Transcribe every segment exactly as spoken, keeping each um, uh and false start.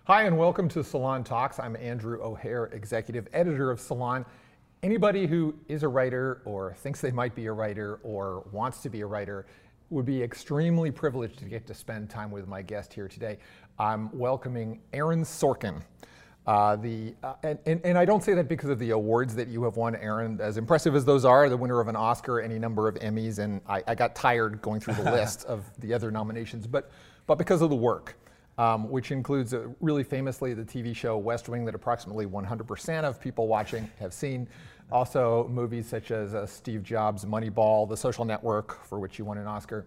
Hi, and welcome to Salon Talks. I'm Andrew O'Hare, executive editor of Salon. Anybody who is a writer or thinks they might be a writer or wants to be a writer would be extremely privileged to get to spend time with my guest here today. I'm welcoming Aaron Sorkin. Uh, the uh, and, and, and I don't say that because of the awards that you have won, Aaron. As impressive as those are, the winner of an Oscar, any number of Emmys, and I, I got tired going through the list of the other nominations, but but because of the work. Um, which includes uh, really famously the T V show West Wing that approximately one hundred percent of people watching have seen. Also movies such as uh, Steve Jobs' Moneyball, The Social Network, for which you won an Oscar.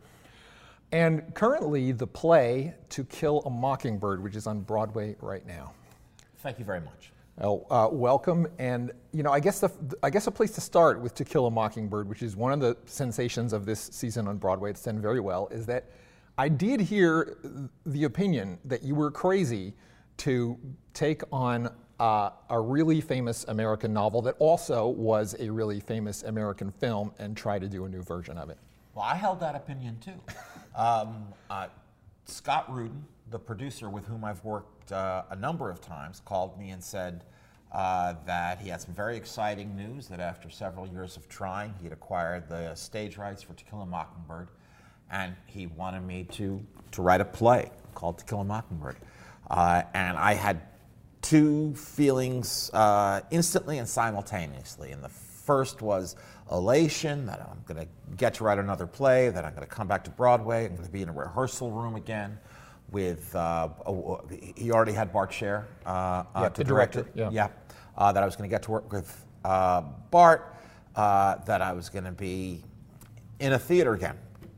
And currently the play To Kill a Mockingbird, which is on Broadway right now. Thank you very much. Oh, uh, welcome. And you know, I guess the, I guess a place to start with To Kill a Mockingbird, which is one of the sensations of this season on Broadway. It's done very well. Is that I did hear the opinion that you were crazy to take on uh, a really famous American novel that also was a really famous American film and try to do a new version of it. Well, I held that opinion too. um, uh, Scott Rudin, the producer with whom I've worked uh, a number of times, called me and said uh, that he had some very exciting news that after several years of trying, he had acquired the stage rights for To Kill a Mockingbird. And he wanted me to, to write a play called To Kill a Mockingbird. Uh, and I had two feelings uh, instantly and simultaneously. And the first was elation, that I'm going to get to write another play, that I'm going to come back to Broadway, I'm going to be in a rehearsal room again with, uh, a, he already had Bart Sher uh, yeah, uh, to the direct director, it. Yeah, yeah uh, that I was going to get to work with uh, Bart, uh, that I was going to be in a theater again.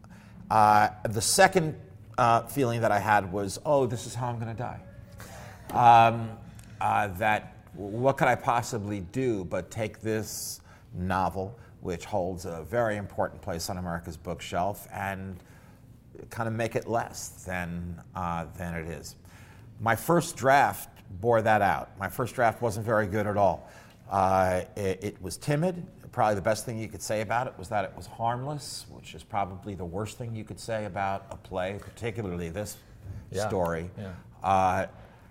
Uh, the second uh, feeling that I had was, oh, this is how I'm going to die. Um, uh, that what could I possibly do but take this novel, which holds a very important place on America's bookshelf, and kind of make it less than, uh, than it is. My first draft bore that out. My first draft wasn't very good at all. Uh, it, it was timid. Probably the best thing you could say about it was that it was harmless, which is probably the worst thing you could say about a play, particularly this yeah. story. Yeah. Uh,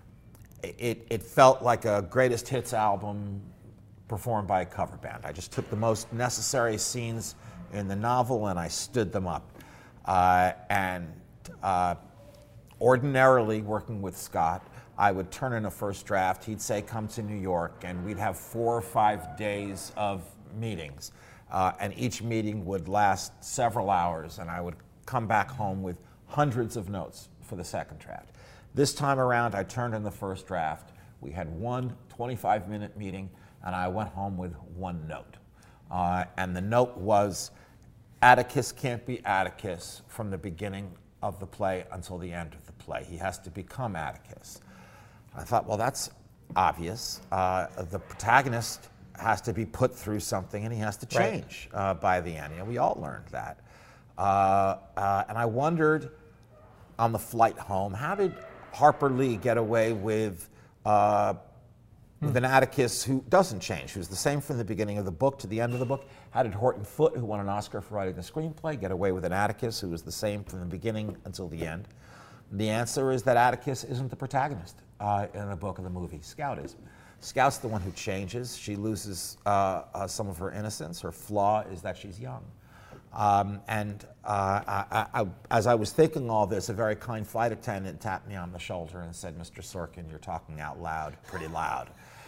it, it felt like a greatest hits album performed by a cover band. I just took the most necessary scenes in the novel and I stood them up. Uh, and uh, ordinarily, working with Scott, I would turn in a first draft, he'd say, come to New York, and we'd have four or five days of meetings, uh, and each meeting would last several hours, and I would come back home with hundreds of notes for the second draft. This time around, I turned in the first draft. We had one twenty-five minute meeting, and I went home with one note. Uh, and the note was, Atticus can't be Atticus from the beginning of the play until the end of the play. He has to become Atticus. I thought, well, that's obvious. Uh, the protagonist has to be put through something and he has to change right. uh, by the end. You know, we all learned that. Uh, uh, and I wondered on the flight home, how did Harper Lee get away with, uh, hmm. with an Atticus who doesn't change, who's the same from the beginning of the book to the end of the book? How did Horton Foote, who won an Oscar for writing the screenplay, get away with an Atticus who was the same from the beginning until the end? The answer is that Atticus isn't the protagonist uh, in the book or the movie. Scout is. Scout's the one who changes. She loses uh, uh, some of her innocence. Her flaw is that she's young. Um, and uh, I, I, as I was thinking all this, a very kind flight attendant tapped me on the shoulder and said, Mister Sorkin, you're talking out loud, pretty loud.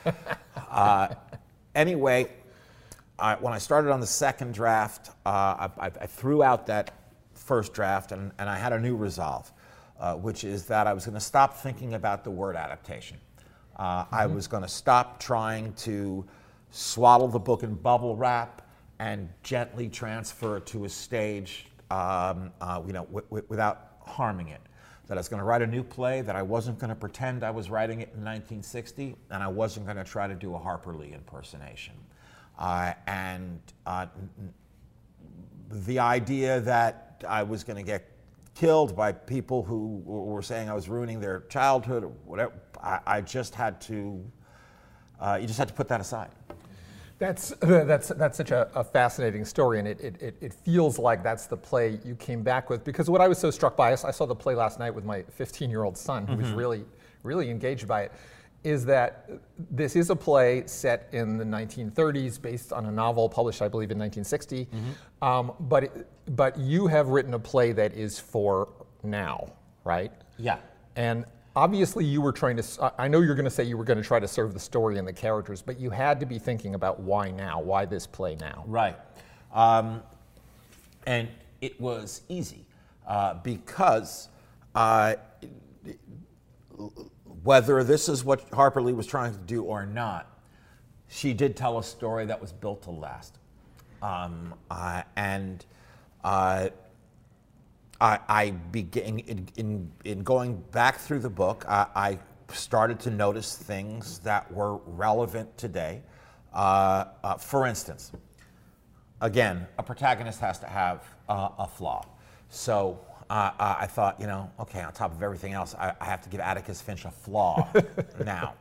uh, anyway, I, when I started on the second draft, uh, I, I threw out that first draft and, and I had a new resolve. Uh, which is that I was going to stop thinking about the word adaptation. Uh, mm-hmm. I was going to stop trying to swaddle the book in bubble wrap and gently transfer it to a stage, um, uh, you know, w- w- without harming it. That I was going to write a new play, that I wasn't going to pretend I was writing it in nineteen sixty, and I wasn't going to try to do a Harper Lee impersonation. Uh, and uh, the idea that I was going to get killed by people who were saying I was ruining their childhood or whatever, I, I just had to, uh, you just had to put that aside. That's that's that's such a, a fascinating story, and it, it it feels like that's the play you came back with. Because what I was so struck by, I saw the play last night with my fifteen-year-old son, who mm-hmm. was really really engaged by it, is that this is a play set in the nineteen thirties based on a novel published, I believe, in nineteen sixty. Mm-hmm. Um, but, it, but you have written a play that is for now, right? Yeah. And obviously you were trying to, I know you're going to say you were going to try to serve the story and the characters, but you had to be thinking about why now, why this play now? Right. Um, and it was easy uh, because uh, whether this is what Harper Lee was trying to do or not, she did tell a story that was built to last. Um, uh, and uh, I, I began, in, in, in going back through the book, I, I started to notice things that were relevant today. Uh, uh, for instance, again, a protagonist has to have uh, a flaw. So uh, I thought, you know, okay, on top of everything else, I, I have to give Atticus Finch a flaw now.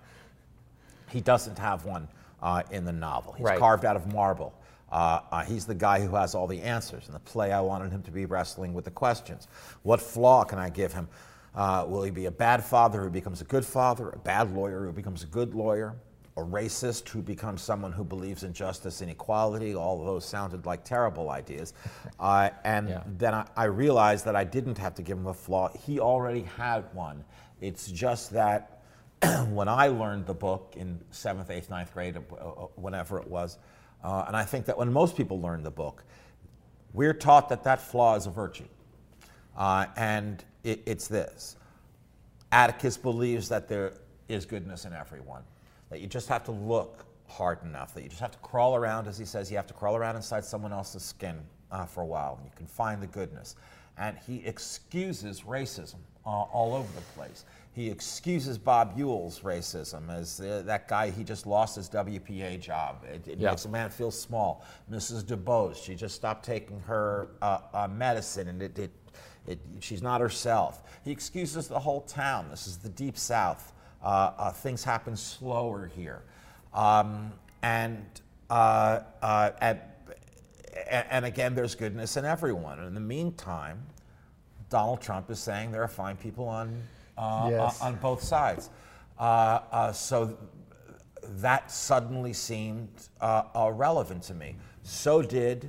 He doesn't have one uh, in the novel. He's right. carved out of marble. Uh, uh, he's the guy who has all the answers. In the play, I wanted him to be wrestling with the questions. What flaw can I give him? Uh, will he be a bad father who becomes a good father, a bad lawyer who becomes a good lawyer, a racist who becomes someone who believes in justice and equality? All of those sounded like terrible ideas. Uh, and yeah. then I, I realized that I didn't have to give him a flaw. He already had one. It's just that when I learned the book in seventh, eighth, ninth grade, uh, whenever it was, uh, and I think that when most people learn the book, we're taught that that flaw is a virtue. Uh, and it, it's this. Atticus believes that there is goodness in everyone, that you just have to look hard enough, that you just have to crawl around, as he says, you have to crawl around inside someone else's skin uh, for a while, and you can find the goodness. And he excuses racism uh, all over the place. He excuses Bob Ewell's racism as uh, that guy, he just lost his W P A job. It, it yeah. makes a man feel small. Missus DuBose, she just stopped taking her uh, uh, medicine, and it, it, it, she's not herself. He excuses the whole town. This is the Deep South. Uh, uh, things happen slower here. Um, and, uh, uh, and, and again, there's goodness in everyone. And in the meantime, Donald Trump is saying there are fine people on, uh, yes. on both sides. Uh, uh, so that suddenly seemed uh, uh, relevant to me. So did,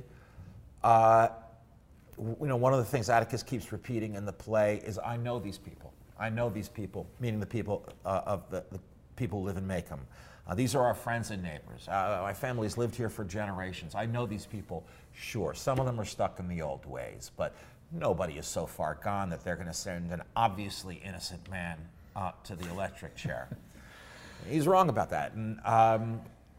uh, you know, one of the things Atticus keeps repeating in the play is, I know these people. I know these people, meaning the people uh, of the, the people who live in Macomb. Uh, these are our friends and neighbors. Uh, my family's lived here for generations. I know these people. Sure, some of them are stuck in the old ways, but nobody is so far gone that they're going to send an obviously innocent man uh, to the electric chair. He's wrong about that. And, um,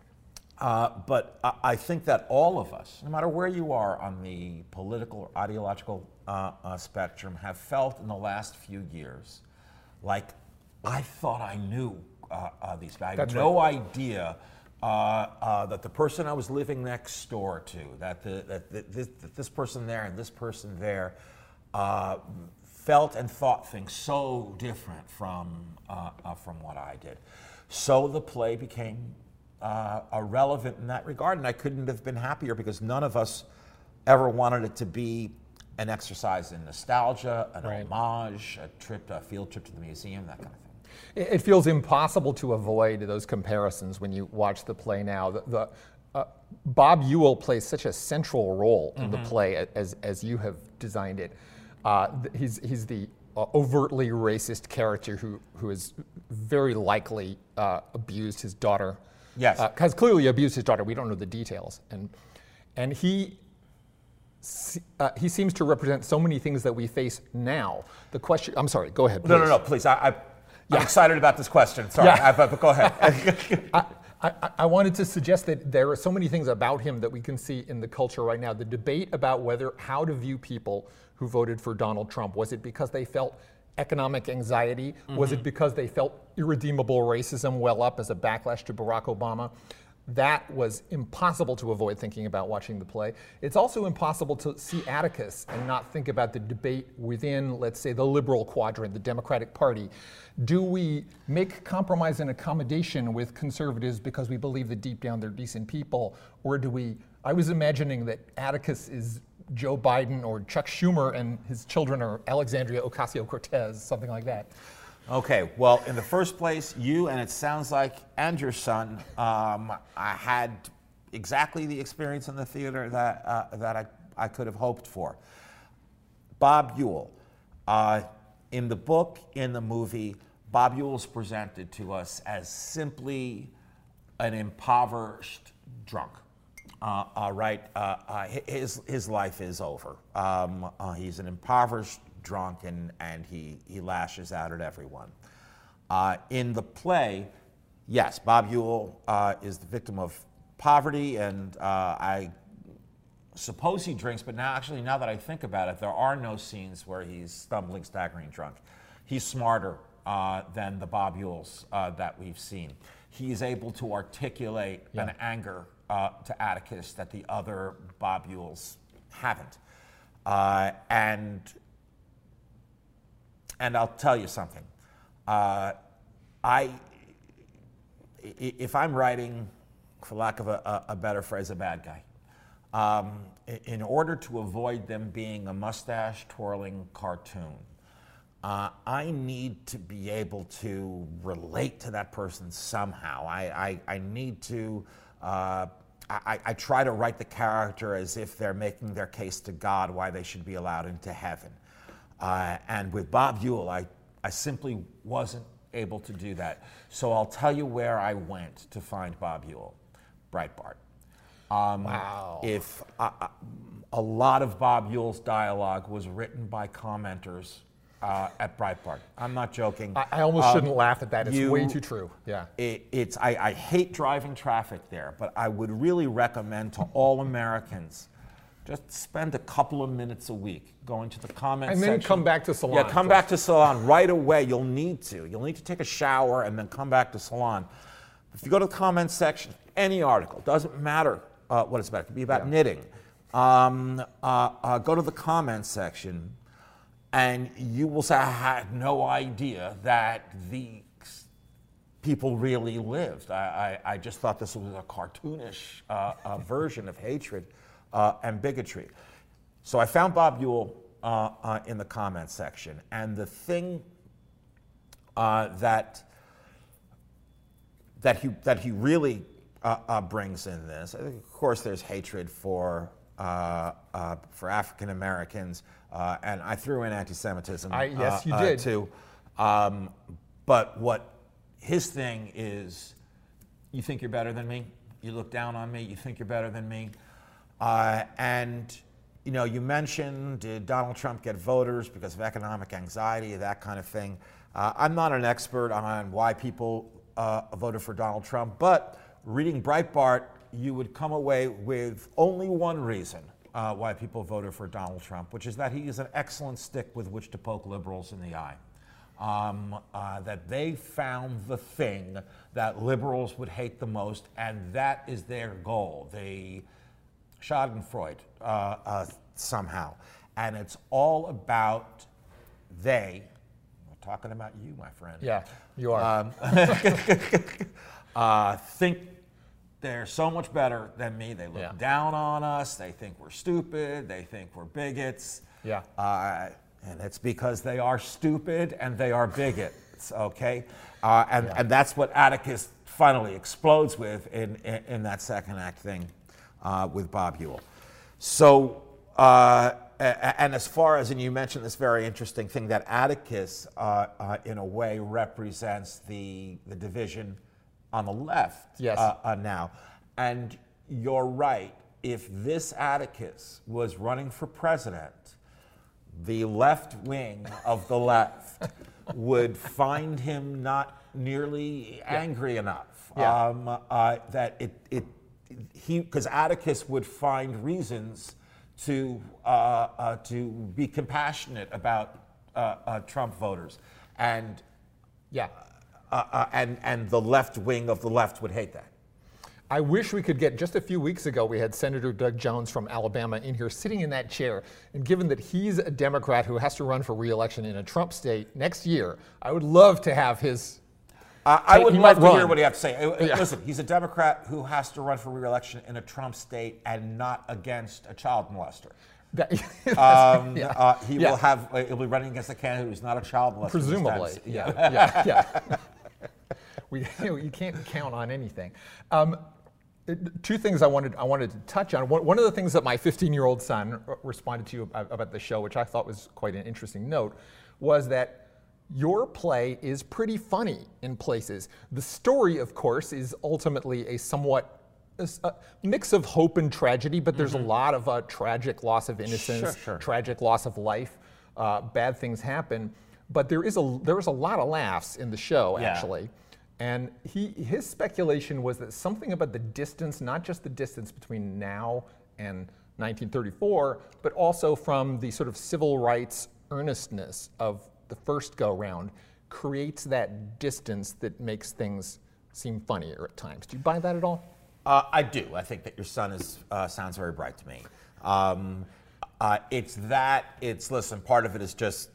uh, but I, I think that all of us, no matter where you are on the political or ideological uh, uh, spectrum, have felt in the last few years like, I thought I knew uh, uh, these guys. I had no right. idea uh, uh, that the person I was living next door to, that, the, that, the, this, that this person there and this person there uh, felt and thought things so different from, uh, uh, from what I did. So the play became uh, irrelevant in that regard, and I couldn't have been happier because none of us ever wanted it to be an exercise in nostalgia, an right. homage, a trip, a field trip to the museum, that kind of thing. It feels impossible to avoid those comparisons when you watch the play now. The, the uh, Bob Ewell plays such a central role in mm-hmm. the play as, as you have designed it. Uh, he's, he's the uh, overtly racist character who, who has very likely uh, abused his daughter. Yes. Uh, has clearly abused his daughter. We don't know the details. And, and he... Uh, he seems to represent so many things that we face now. The question, I'm sorry, go ahead, please. No, no, no, please. I, I, yeah. I'm excited about this question. Sorry, yeah. I, but go ahead. I, I, I wanted to suggest that there are so many things about him that we can see in the culture right now. The debate about whether, how to view people who voted for Donald Trump. Was it because they felt economic anxiety? Mm-hmm. Was it because they felt irredeemable racism well up as a backlash to Barack Obama? That was impossible to avoid thinking about watching the play. It's also impossible to see Atticus and not think about the debate within, let's say, the liberal quadrant, the Democratic Party. Do we make compromise and accommodation with conservatives because we believe that deep down they're decent people? Or do we, I was imagining that Atticus is Joe Biden or Chuck Schumer and his children are Alexandria Ocasio-Cortez, something like that. Okay, well, in the first place, you, and it sounds like, and your son, um, I had exactly the experience in the theater that, uh, that I, I could have hoped for. Bob Ewell. Uh, in the book, in the movie, Bob Ewell is presented to us as simply an impoverished drunk. Uh, uh, right, uh, uh, his, his life is over. Um, uh, he's an impoverished drunk, and, and he, he lashes out at everyone. Uh, in the play, yes, Bob Ewell uh, is the victim of poverty, and uh, I suppose he drinks, but now, actually, now that I think about it, there are no scenes where he's stumbling, staggering drunk. He's smarter uh, than the Bob Ewells uh, that we've seen. He is able to articulate yeah. an anger uh, to Atticus that the other Bob Ewells haven't. Uh, and, and I'll tell you something. Uh, I, if I'm writing, for lack of a, a better phrase, a bad guy, um, in order to avoid them being a mustache-twirling cartoon, uh, I need to be able to relate to that person somehow. I, I, I need to, uh, I, I try to write the character as if they're making their case to God why they should be allowed into heaven. Uh, and with Bob Ewell, I, I simply wasn't able to do that. So I'll tell you where I went to find Bob Ewell. Breitbart. Um, wow. If uh, a lot of Bob Ewell's dialogue was written by commenters uh, at Breitbart. I'm not joking. I, I almost um, shouldn't laugh at that. It's you, way too true. Yeah. It, it's I, I hate driving traffic there, but I would really recommend to all Americans just spend a couple of minutes a week going to the comment and section. then come back to Salon. Yeah, come back to Salon right away. You'll need to. You'll need to take a shower and then come back to Salon. If you go to the comment section, any article, doesn't matter uh, what it's about. It could be about yeah. knitting. Um, uh, uh, go to the comment section, and you will say, I had no idea that these people really lived. I, I, I just thought this was a cartoonish uh, uh, version of hatred uh, and bigotry. So I found Bob Ewell uh, uh, in the comment section, and the thing uh, that that he that he really uh, uh, brings in this, of course, there's hatred for uh, uh, for African Americans, uh, and I threw in anti-Semitism. I, yes, uh, you did uh, too. Um, but what his thing is, you think you're better than me. You look down on me. You think you're better than me. Uh, and you know, you mentioned, did Donald Trump get voters because of economic anxiety, that kind of thing. Uh, I'm not an expert on why people uh, voted for Donald Trump, but reading Breitbart, you would come away with only one reason uh, why people voted for Donald Trump, which is that he is an excellent stick with which to poke liberals in the eye. Um, uh, that they found the thing that liberals would hate the most, and that is their goal. They Schadenfreude uh, uh, somehow. And it's all about they, we're talking about you, my friend. Yeah, you are. Um, uh, think they're so much better than me. They look Yeah. down on us. They think we're stupid. They think we're bigots. Yeah. Uh, and it's because they are stupid and they are bigots, okay? Uh, and, Yeah. and that's what Atticus finally explodes with in, in, in that second act thing. Uh, with Bob Ewell. So, uh, and as far as, and you mentioned this very interesting thing, that Atticus, uh, uh, in a way, represents the, the division on the left yes. uh, uh, now. And you're right, if this Atticus was running for president, the left wing of the left would find him not nearly yeah. angry enough. Yeah. Um, uh, that it, it He, because Atticus would find reasons to uh, uh, to be compassionate about uh, uh, Trump voters, and yeah, uh, uh, and and the left wing of the left would hate that. I wish we could get, just a few weeks ago, we had Senator Doug Jones from Alabama in here sitting in that chair, and given that he's a Democrat who has to run for re-election in a Trump state next year, I would love to have his. Uh, I would he love to run. hear what he has to say. Yeah. Listen, he's a Democrat who has to run for re-election in a Trump state and not against a child molester. That- Um, yeah. uh, he Yeah. will have. Uh, he'll be running against a candidate who's not a child molester. this time. Presumably, yeah, yeah, yeah. we, you, know, you can't count on anything. Um, it- two things I wanted I wanted to touch on. One, one of the things that my fifteen-year-old son r- responded to about, about the show, which I thought was quite an interesting note, was that your play is pretty funny in places. The story, of course, is ultimately a somewhat a s- a mix of hope and tragedy, but there's a lot of uh, tragic loss of innocence, Sure, sure. tragic loss of life, uh, bad things happen. But there is a there was a lot of laughs in the show, Yeah. actually. And he his speculation was that something about the distance, not just the distance between now and nineteen thirty-four, but also from the sort of civil rights earnestness of the first go-round, creates that distance that makes things seem funnier at times. Do you buy that at all? Uh, I do. I think that your son is uh, sounds very bright to me. Um, uh, it's that. It's listen. Part of it is just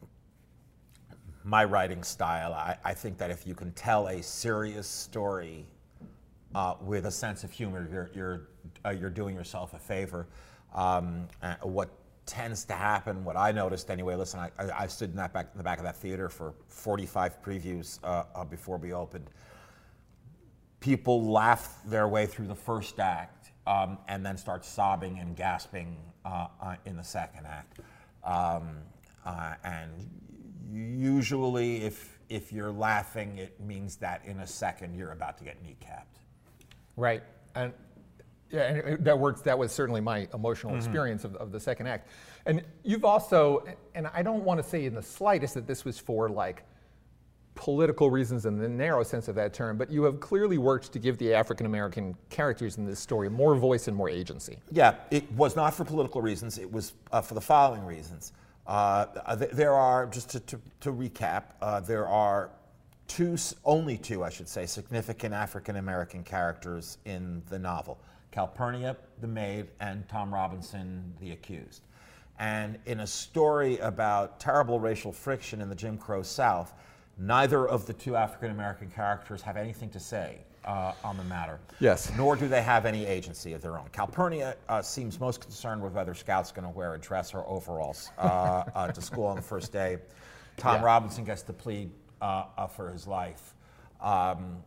my writing style. I, I think that if you can tell a serious story uh, with a sense of humor, you're you're uh, you're doing yourself a favor. Um, uh, what tends to happen, what I noticed anyway. Listen, I, I, I stood in that back in the back of that theater for forty-five previews uh, uh, before we opened. People laugh their way through the first act um, and then start sobbing and gasping uh, uh, in the second act. Um, uh, and usually, if if you're laughing, it means that in a second you're about to get kneecapped. Right. And yeah, and it- that works. That was certainly my emotional experience of, of the second act. And you've also, and I don't want to say in the slightest that this was for like political reasons in the narrow sense of that term, but you have clearly worked to give the African American characters in this story more voice and more agency. Yeah, it was not for political reasons. It was uh, for the following reasons. Uh, th- there are, just to, to, to recap, uh, there are two, s- only two, I should say, significant African American characters in the novel. Calpurnia, the maid, and Tom Robinson, the accused. And in a story about terrible racial friction in the Jim Crow South, neither of the two African American characters have anything to say uh, on the matter. Yes. Nor do they have any agency of their own. Calpurnia uh, seems most concerned with whether Scout's going to wear a dress or overalls uh, uh, to school on the first day. Tom Yeah. Robinson gets to plead uh, uh, for his life. Um,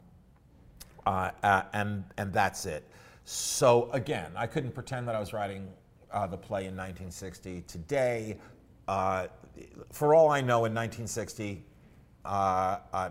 uh, uh, and, and that's it. So again, I couldn't pretend that I was writing uh, the play in nineteen sixty. Today, uh, for all I know, in nineteen sixty, uh, uh,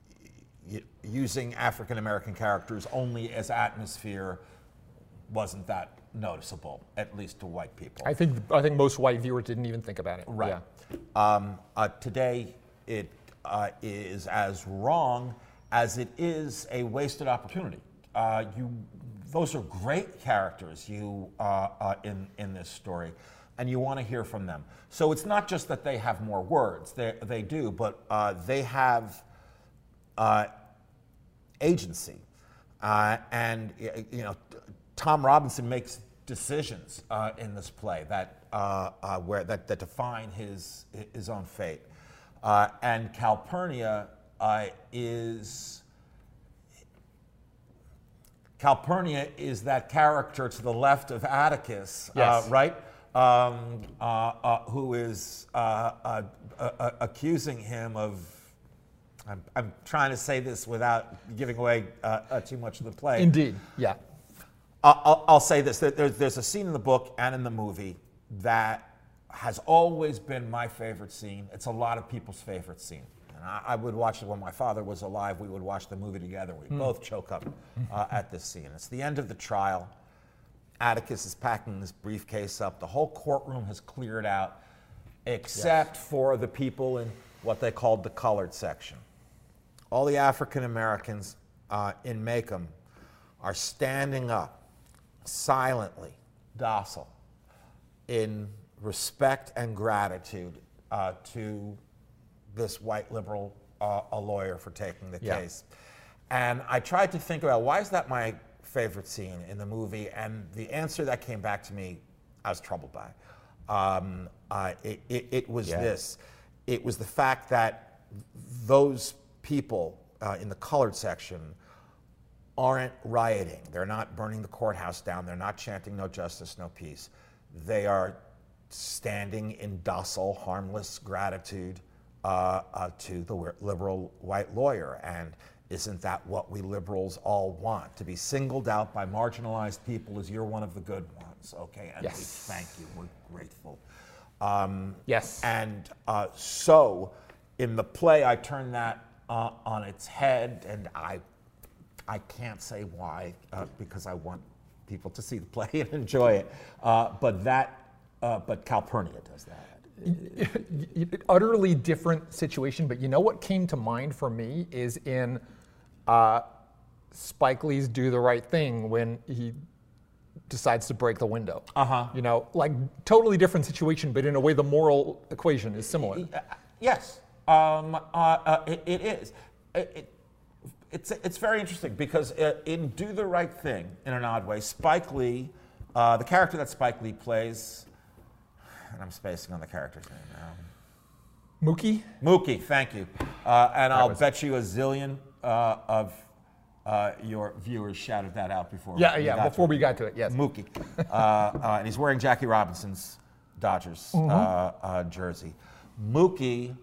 y- using African American characters only as atmosphere wasn't that noticeable, at least to white people. I think I think most white viewers didn't even think about it. Right. Yeah. Um, uh, today, it uh, is as wrong as it is a wasted opportunity. Uh, you, those are great characters you uh, uh, in in this story, and you want to hear from them. So it's not just that they have more words; they they do, but uh, they have uh, agency, uh, and y- you know, Tom Robinson makes decisions uh, in this play that uh, uh, where that, that define his his own fate, uh, and Calpurnia uh, is Calpurnia is that character to the left of Atticus, Yes. uh, right? Um, uh, uh, who is uh, uh, uh, uh, accusing him of. I'm, I'm trying to say this without giving away uh, uh, too much of the play. Indeed. Yeah. I'll, I'll- I'll say this: that there's, there's a scene in the book and in the movie that has always been my favorite scene. It's a lot of people's favorite scene. And I, I would watch it when my father was alive. We would watch the movie together. We both choke up uh, at this scene. It's the end of the trial. Atticus is packing his briefcase up. The whole courtroom has cleared out, except for the people in what they called the colored section. All the African Americans uh, in Macomb are standing up, silently, docile, in respect and gratitude uh, to this white liberal uh, a lawyer for taking the Yeah. case. And I tried to think about why is that my favorite scene in the movie, and the answer that came back to me, I was troubled by. Um, uh, it, it, it was Yeah. this. It was the fact that those people uh, in the colored section aren't rioting. They're not burning the courthouse down. They're not chanting no justice, no peace. They are standing in docile, harmless gratitude uh, uh, to the liberal white lawyer. And isn't that what we liberals all want? To be singled out by marginalized people as you're one of the good ones. Okay, and yes. we thank you, we're grateful. Um, yes. And uh, so in the play, I turn that uh, on its head, and I, I can't say why, uh, because I want people to see the play and enjoy it. Uh, but that, uh, but Calpurnia does that. Utterly different situation, but you know what came to mind for me is in uh, Spike Lee's Do the Right Thing when he decides to break the window. Uh-huh. You know, like totally different situation, but in a way the moral equation is similar. Yes, um, uh, uh, it, it is. It, it, it's, it's very interesting because uh, in Do the Right Thing, in an odd way, Spike Lee, uh, the character that Spike Lee plays, and I'm spacing on the character's name now. Mookie? Mookie, thank you. Uh, and That I'll was- bet you a zillion uh, of uh, your viewers shouted that out before. Yeah, we yeah, got to before it. we got to it, yes. Mookie. uh, uh, and he's wearing Jackie Robinson's Dodgers Mm-hmm. uh, uh, jersey. Mookie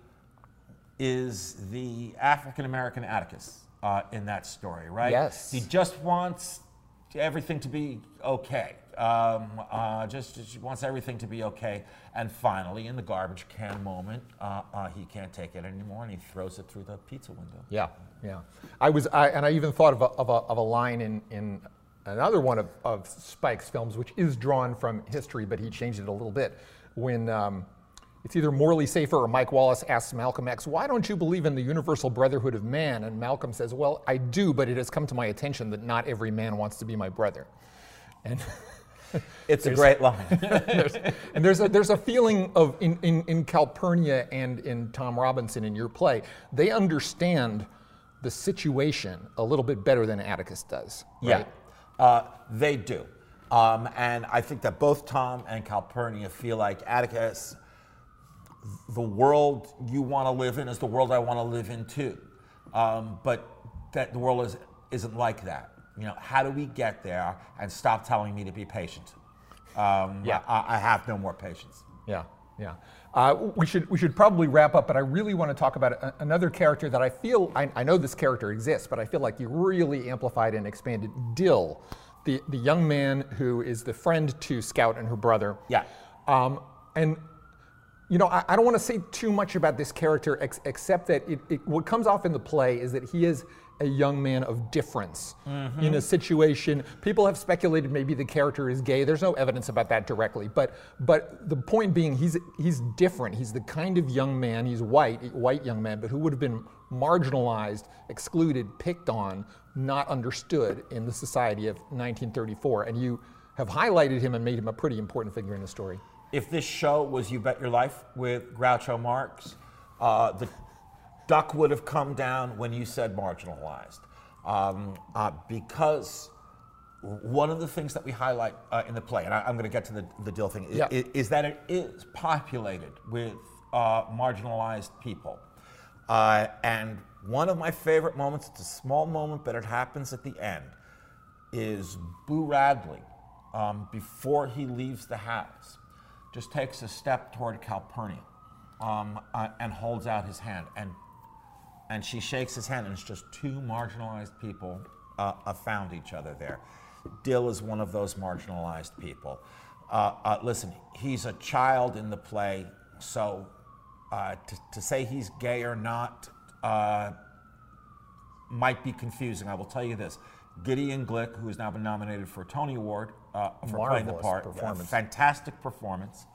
is the African-American Atticus uh, in that story, right? Yes. He just wants everything to be okay. Um, uh, just, just wants everything to be okay. And finally, in the garbage can moment, uh, uh, he can't take it anymore, and he throws it through the pizza window. Yeah, yeah. I was, I, and I even thought of a, of a, of a line in, in another one of, of Spike's films, which is drawn from history, but he changed it a little bit. When um, it's either Morley Safer or Mike Wallace asks Malcolm X, "Why don't you believe in the universal brotherhood of man?" And Malcolm says, "Well, I do, but it has come to my attention that not every man wants to be my brother." And it's a great line. there's, and there's a, there's a feeling of, in, in, in Calpurnia and in Tom Robinson in your play, they understand the situation a little bit better than Atticus does. Right? Yeah, uh, they do. Um, and I think that both Tom and Calpurnia feel like Atticus, the world you want to live in is the world I want to live in too. Um, but that the world is, isn't like that. You know, how do we get there and stop telling me to be patient? Um, Yeah. I, I have no more patience. Yeah, yeah. Uh, we should we should probably wrap up, but I really want to talk about a, another character that I feel, I, I know this character exists, but I feel like you really amplified and expanded. Dill, the, the young man who is the friend to Scout and her brother. Yeah. Um, and, you know, I, I don't want to say too much about this character, ex- except that it, it, what comes off in the play is that he is a young man of difference Mm-hmm. in a situation. People have speculated maybe the character is gay. There's no evidence about that directly, but but the point being, he's he's different. He's the kind of young man. He's white, white young man, but who would have been marginalized, excluded, picked on, not understood in the society of nineteen thirty-four. And you have highlighted him and made him a pretty important figure in the story. If this show was You Bet Your Life with Groucho Marx, uh, the duck would have come down when you said marginalized. Um, uh, because one of the things that we highlight uh, in the play, and I, I'm going to get to the, the Dill thing, Yeah. is, is that it is populated with uh, marginalized people. Uh, and one of my favorite moments, it's a small moment, but it happens at the end, is Boo Radley, um, before he leaves the house, just takes a step toward Calpurnia um, uh, and holds out his hand. And and she shakes his hand, and it's just two marginalized people uh, uh, found each other there. Dill is one of those marginalized people. Uh, uh, listen, he's a child in the play, so uh, to, to say he's gay or not uh, might be confusing. I will tell you this. Gideon Glick, who has now been nominated for a Tony Award uh, for playing the Marvelous part, performance. fantastic performance.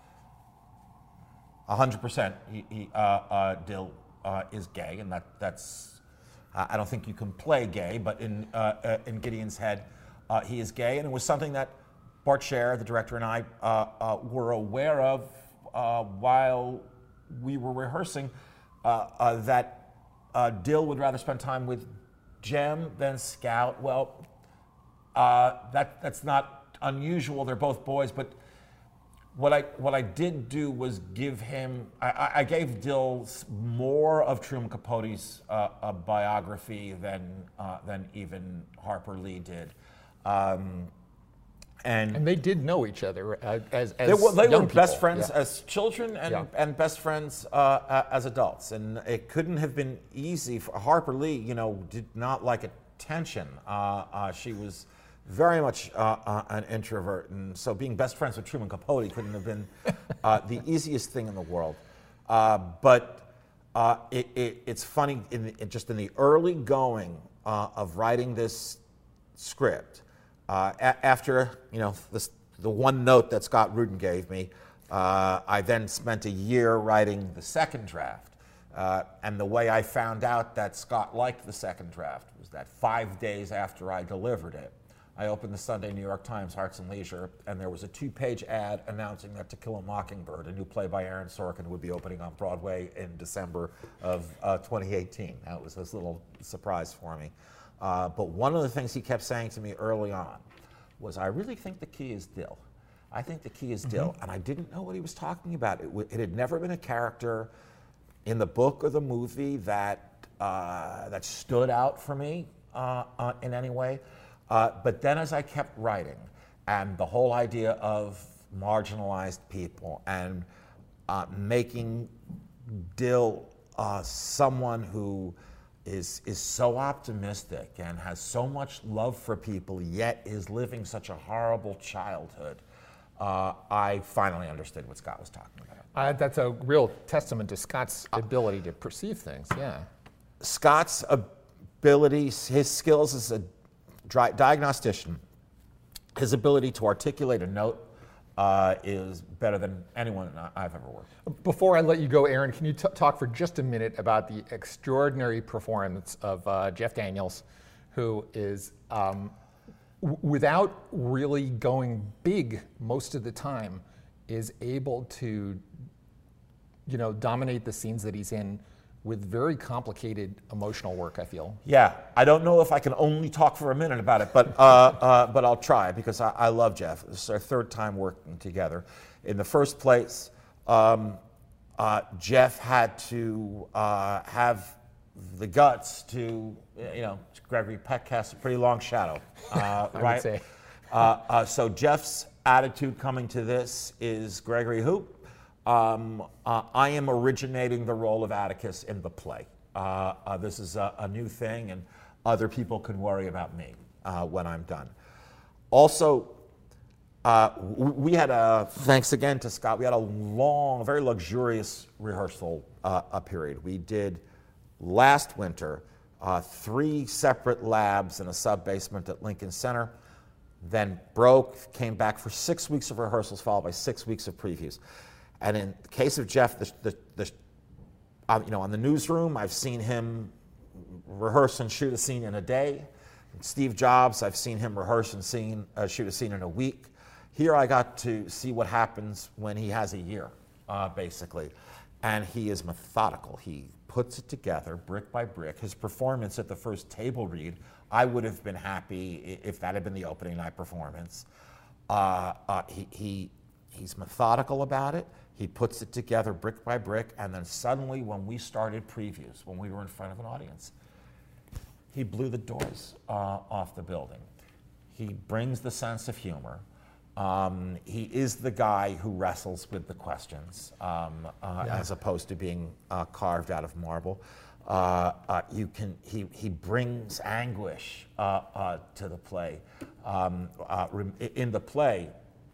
one hundred percent he, he, uh, uh, Dill uh, is gay, and that, that's, uh, I don't think you can play gay, but in, uh, uh, in Gideon's head, uh, he is gay, and it was something that Bart Scher, the director, and I uh, uh, were aware of uh, while we were rehearsing, uh, uh, that uh, Dill would rather spend time with Jem than Scout. Well, uh, that, that's not unusual, they're both boys, but What I what I did do was give him. I, I gave Dill more of Truman Capote's uh, a biography than uh, than even Harper Lee did, um, And, And they did know each other uh, as, as they were, they young were best people. friends Yeah. as children and, Yeah. and best friends uh, a- as adults. And it couldn't have been easy. For Harper Lee, you know, did not like attention. Uh, uh, she was very much uh, uh, an introvert. And so being best friends with Truman Capote couldn't have been uh, the easiest thing in the world. Uh, but uh, it, it, it's funny, in the, just in the early going uh, of writing this script, uh, a- after, you know, this, the one note that Scott Rudin gave me, uh, I then spent a year writing the second draft. Uh, and the way I found out that Scott liked the second draft was that five days after I delivered it, I opened the Sunday New York Times Arts and Leisure, and there was a two-page ad announcing that To Kill a Mockingbird, a new play by Aaron Sorkin, would be opening on Broadway in December of uh, twenty eighteen. That was this little surprise for me. Uh, but one of the things he kept saying to me early on was, I really think the key is Dill. I think the key is mm-hmm. Dill. And I didn't know what he was talking about. It, w- it had never been a character in the book or the movie that, uh, that stood out for me uh, uh, in any way. Uh, but then as I kept writing, and the whole idea of marginalized people and uh, making Dill uh, someone who is, is so optimistic and has so much love for people, yet is living such a horrible childhood, uh, I finally understood what Scott was talking about. Uh, that's a real testament to Scott's ability to perceive things, yeah. Scott's ability, his skills as a Dri- diagnostician, his ability to articulate a note uh, is better than anyone I've ever worked with. Before I let you go, Aaron, can you t- talk for just a minute about the extraordinary performance of uh, Jeff Daniels, who is, um, w- without really going big most of the time, is able to, you know, dominate the scenes that he's in with very complicated emotional work, I feel. Yeah, I don't know if I can only talk for a minute about it, but uh, uh, but I'll try, because I, I love Jeff. This is our third time working together. In the first place, um, uh, Jeff had to uh, have the guts to, you know, Gregory Peck casts a pretty long shadow, uh, I right? would say. uh, uh, so Jeff's attitude coming to this is, Gregory who? Um, uh, I am originating the role of Atticus in the play. Uh, uh, this is a, a new thing, and other people can worry about me uh, when I'm done. Also, uh, w- we had a, thanks again to Scott, we had a long, very luxurious rehearsal uh, a period. We did last winter uh, three separate labs in a sub-basement at Lincoln Center, then broke, came back for six weeks of rehearsals, followed by six weeks of previews. And in the case of Jeff, the, the, the, uh, you know, on the newsroom, I've seen him rehearse and shoot a scene in a day. Steve Jobs, I've seen him rehearse and scene, uh, shoot a scene in a week. Here I got to see what happens when he has a year, uh, basically. And he is methodical. He puts it together brick by brick. His performance at the first table read, I would have been happy if that had been the opening night performance. Uh, uh, he, he, he's methodical about it. He puts it together brick by brick, and then suddenly when we started previews, when we were in front of an audience, he blew the doors uh, off the building. He brings the sense of humor. Um, he is the guy who wrestles with the questions, um, uh, Yeah. as opposed to being uh, carved out of marble. Uh, uh, you can. He he brings anguish uh, uh, to the play. Um, uh, rem- in the play,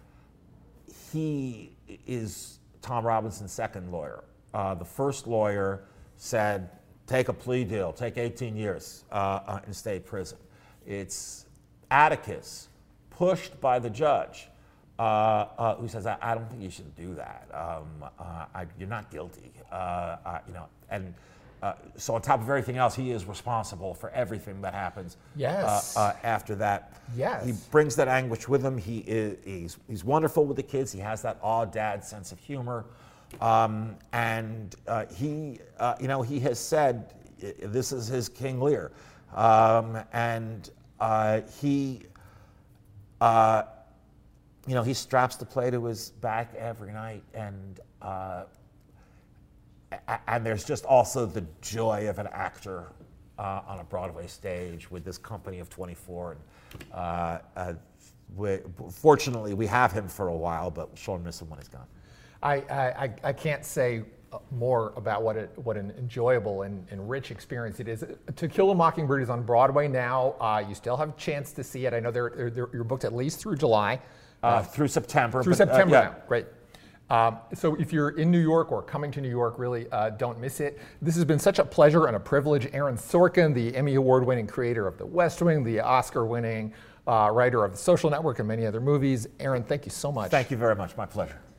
he is Tom Robinson's second lawyer. Uh, the first lawyer said, take a plea deal, take eighteen years uh, uh, in state prison. It's Atticus, pushed by the judge, uh, uh, who says, I, I don't think you should do that. Um, uh, I, you're not guilty. Uh, uh, you know, and uh, so on top of everything else, he is responsible for everything that happens Yes. uh, uh, after that. Yes. He brings that anguish with him. He is, he's, he's wonderful with the kids. He has that aw dad sense of humor. Um, and uh, he, uh, you know, he has said this is his King Lear. Um, and uh, he, uh, you know, he straps the play to his back every night. And, uh, and there's just also the joy of an actor uh, on a Broadway stage with this company of twenty-four. And, uh, uh, we, fortunately, we have him for a while, but we'll sure miss him when he's gone. I, I, I can't say more about what it, what an enjoyable and, and rich experience it is. To Kill a Mockingbird is on Broadway now. Uh, you still have a chance to see it. I know they're, they're, they're, you're booked at least through July. Uh, uh, through September. Through but, September uh, yeah. now, great. Um, so if you're in New York or coming to New York, really uh, don't miss it. This has been such a pleasure and a privilege. Aaron Sorkin, the Emmy Award-winning creator of The West Wing, the Oscar-winning uh, writer of The Social Network and many other movies. Aaron, thank you so much. Thank you very much. My pleasure.